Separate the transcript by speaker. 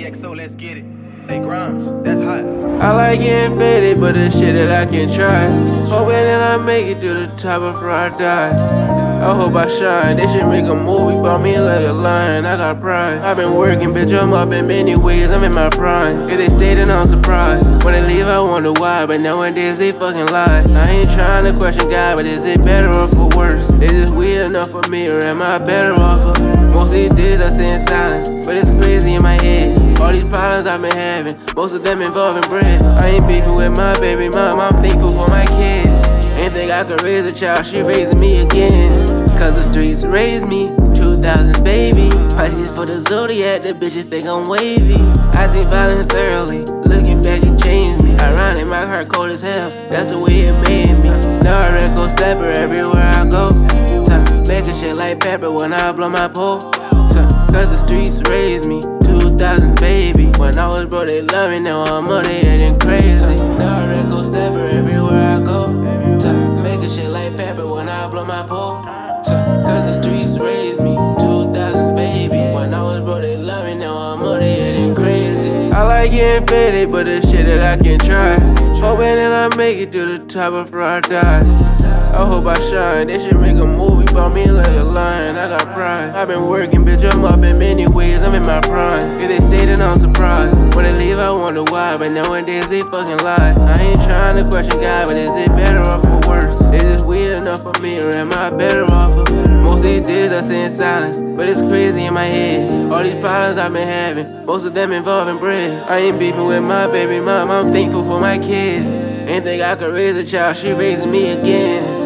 Speaker 1: XO, let's get it. Hey Grimes, that's hot.
Speaker 2: I like getting faded, but it's shit that I can try. Hoping that I make it to the top before I die. I hope I shine. They should make a movie about me like a lion. I got pride. I've been working, bitch, I'm up in many ways. I'm in my prime. If they stay, then I'm surprised. When they leave, I wonder why, but nowadays they fucking lie. I ain't trying to question God, but is it better or for worse? Is this weed enough for me, or am I better off of? Most of these days I sit in silence, but it's crazy in my head. All these problems I've been having, most of them involving bread. I ain't beefing with my baby mom, I'm thankful for my kid. Ain't think I could raise a child, she raising me again. Cause the streets raised me, 2000s baby. Prices for the Zodiac, the bitches think I'm wavy. I seen violence early, looking back it changed me. Ironic, my heart cold as hell, that's the way it made me. Now I record slapper everywhere I go. Making shit like pepper when I blow my pole. Cause the streets raised me, 2000s baby. When I was broke they love me, now I'm up they acting crazy. Now I record slapper everywhere I go. Making shit like pepper when I blow my pole. Cause the streets raised me, 2000s baby. When I was broke they love me, now I'm up they acting crazy. I like getting faded, but it's shit that I can try. Hoping that I make it to the top before I die. I hope I shine. They should make a movie about me like a lion. I got pride. I've been working, bitch, I'm up in many ways. I'm in my prime. If they stay, then I'm surprised. When they leave, I wonder why, but nowadays they fucking lie. I ain't trying to question God, but is it better or for worse? Is this weed enough for me, or am I better off of? Most of these days I sit in silence, but it's crazy in my head. All these problems I've been having, most of them involving bread. I ain't beefing with my baby mom, I'm thankful for my kid. Ain't think I could raise a child, she raising me again.